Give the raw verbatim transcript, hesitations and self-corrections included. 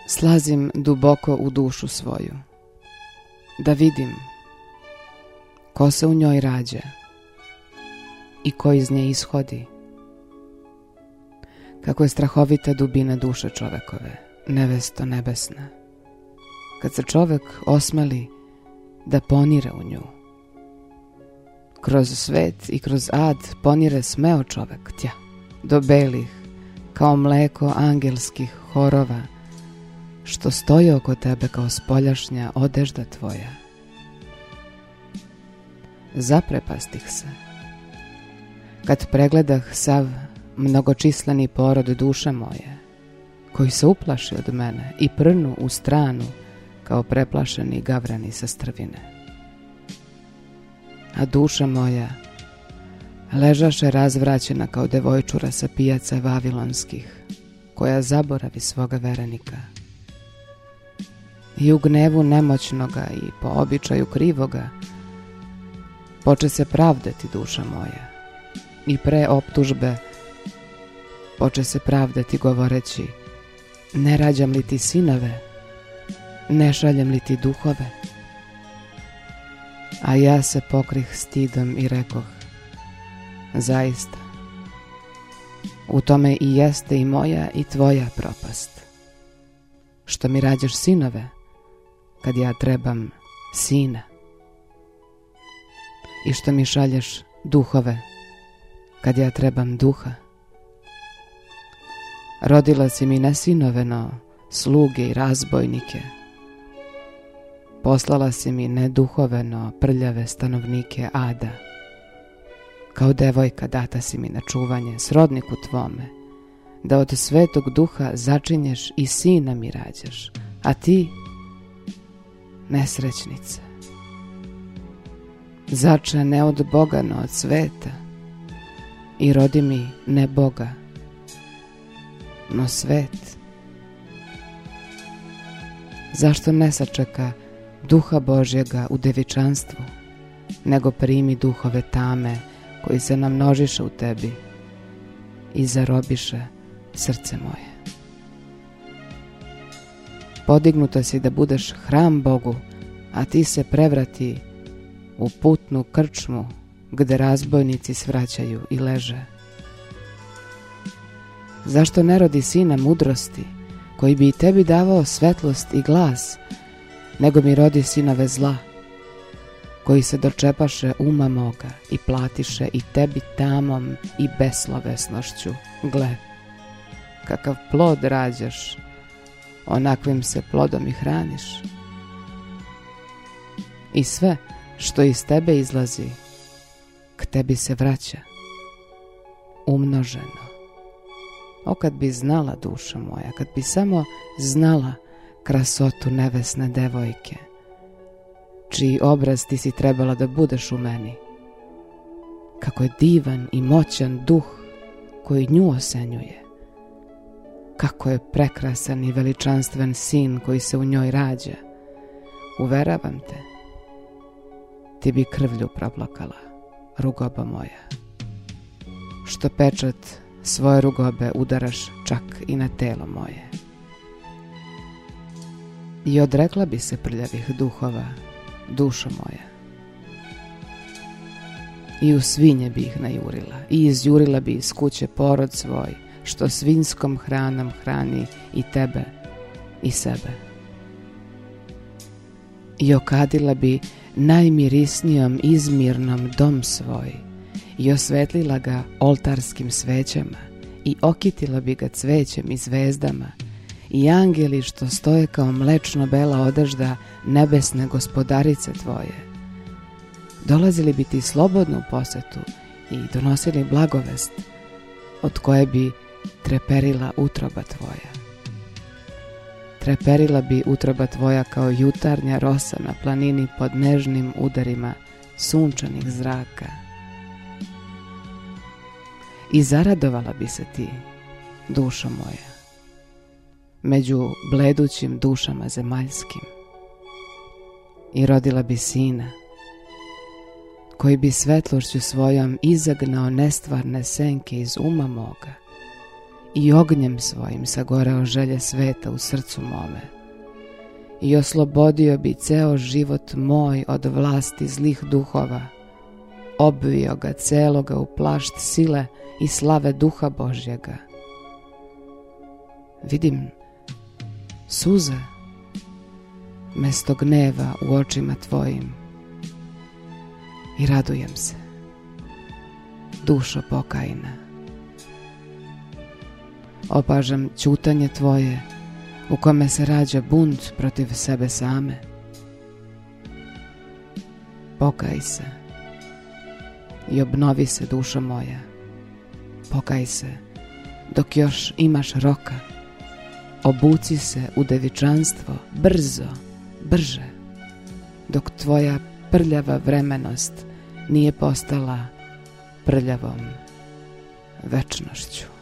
Slazim duboko u dušu svoju, da vidim ko se u njoj rađa i ko iz nje ishodi. Kako je strahovita dubina duše čovekove, nevesto nebesna, kad se čovek osmeli da ponire u nju. Kroz svet i kroz ad ponire smeo čovek, tja, do belih, kao mleko angelskih horova, što stoje oko tebe kao spoljašnja odežda tvoja. Zaprepastih se, kad pregledah sav mnogočisleni porod duše moje, koji se uplaši od mene i prnu u stranu kao preplašeni gavrani sa strvine. A duša moja ležaše razvraćena kao devojčura sa pijaca vavilonskih, koja zaboravi svoga verenika. I u gnevu nemoćnoga i po običaju krivoga poče se pravdati duša moja, i pre optužbe poče se pravdati govoreći: ne rađam li ti sinove, ne šaljem li ti duhove? A ja se pokrih stidom i rekoh: zaista, u tome i jeste i moja i tvoja propast, što mi rađaš sinove, kad ja trebam sina, i što mi šalješ duhove, kad ja trebam duha. Rodila si mi ne sinove, no sluge i razbojnike. Poslala si mi ne duhove, no prljave stanovnike ada. Kao devojka data si mi na čuvanje srodniku tvome, da od svetog duha začinješ i sina mi rađaš, a ti, nesrećnice, začne ne od Boga, no od sveta, i rodi mi ne Boga, no svet. Zašto ne sačeka duha Božjega u devičanstvu, nego primi duhove tame koji se namnožiše u tebi i zarobiše srce moje? Podignuta si da budeš hram Bogu, a ti se prevrati u putnu krčmu gde razbojnici svraćaju i leže. Zašto ne rodi sina mudrosti, koji bi i tebi davao svetlost i glas, nego mi rodi sinove zla, koji se dočepaše uma moga i platiše i tebi tamom i beslovesnošću? Gle, kakav plod rađaš, onakvim se plodom i hraniš. I sve što iz tebe izlazi, k tebi se vraća, umnoženo. O, kad bi znala, duša moja, kad bi samo znala krasotu nevesne devojke, čiji obraz ti si trebala da budeš u meni. Kako je divan i moćan duh koji nju osenjuje. Kako je prekrasan i veličanstven sin koji se u njoj rađa. Uveravam te, ti bi krvlju proplakala, rugoba moja, što pečat svoje rugobe udaraš čak i na telo moje. I odrekla bi se prljavih duhova, dušo moja, i u svinje bi ih najurila, i izjurila bi iz kuće porod svoj, što svinjskom hranom hrani i tebe i sebe. I okadila bi najmirisnijom izmirnom dom svoj, i osvetlila ga oltarskim svećama, i okitila bi ga cvećem i zvezdama, i angeli što stoje kao mlečno bela odežda nebesne gospodarice tvoje. Dolazili bi ti slobodno u posetu i donosili blagovest, od koje bi treperila utroba tvoja. Treperila bi utroba tvoja kao jutarnja rosa na planini pod nežnim udarima sunčanih zraka. I zaradovala bi se ti, dušo moja, među bledućim dušama zemaljskim, i rodila bi sina, koji bi svetlošću svojom izagnao nestvarne senke iz uma moga i ognjem svojim sagoreo želje sveta u srcu mome i oslobodio bi ceo život moj od vlasti zlih duhova, obvio ga celoga u plašt sile i slave duha Božjega. Vidim suze mesto gneva u očima tvojim i radujem se, dušo pokajna. Opažam ćutanje tvoje u kome se rađa bunt protiv sebe same. Pokaj se i obnovi se, dušo moja. Pokaj se dok još imaš roka. Obuci se u devičanstvo brzo, brže, dok tvoja prljava vremenost nije postala prljavom večnošću.